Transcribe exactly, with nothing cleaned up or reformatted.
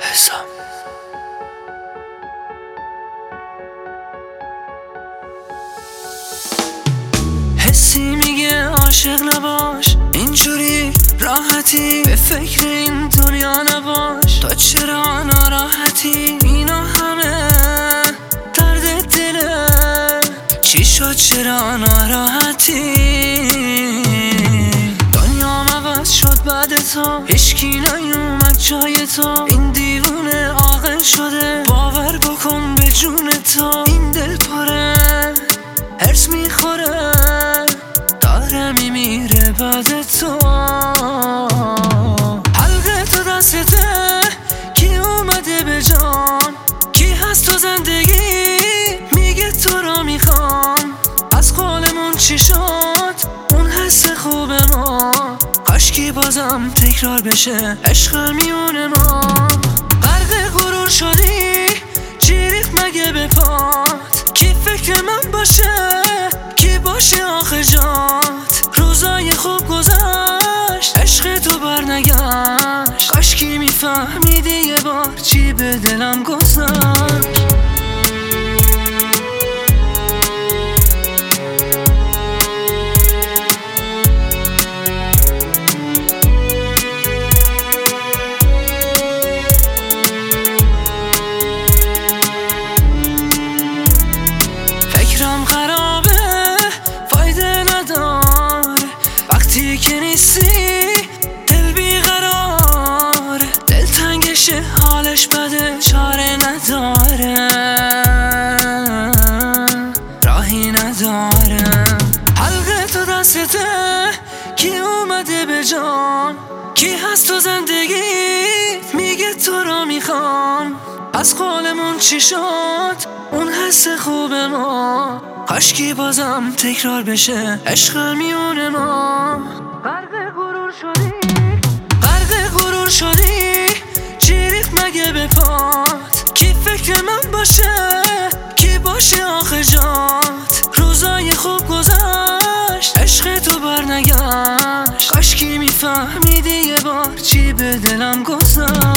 حسام. حسی میگه عاشق نباش، اینجوری راحتی به فکر این دنیا نباش. تا چرا ناراحتی؟ اینا همه درد دله. چی شد چرا ناراحتی؟ دنیا عوض شد بعد تو، هیچکی نیومد جای تو. این دیوونه عاقل شده، باور بکن به جون تو. این دل پره هرس میخوره، داره میمیره بعد تو. حلقه تو دستته، کی اومده به جان؟ کی هست تو زندگی میگه تو رو میخوام. از قولمون چی شد اون حس خوب ما؟ کاشکی بازم تکرار بشه عشق میون ما. غرق غرور شدی، چی ریخت مگه به پات؟ کی فکر من باشه، کی باشه آخه جات؟ روزای خوب گذشت، عشق تو برنگشت. کاشکی میفهمیدی یه بار چی به دلم گذشت. فکرم خرابه فایده نداره، وقتی که نیستی دل بیقراره. دل تنگشه حالش بده، چاره نداره، راهی نداره. حلقه تو دستته، کی اومده به جان؟ کی هست تو زندگی میگه تو رو میخوام. از قولمون چی شد اون حس خوب ما؟ کاشکی بازم تکرار بشه عشق میون ما. غرق غرور شدی، غرق غرور شدی، چی ریخت مگه به پات؟ کی فکر من باشه، کی باشه آخه جات؟ روزای خوب گذشت، عشق تو برنگشت. کاشکی میفهمیدی یه بار چی به دلم گذشت.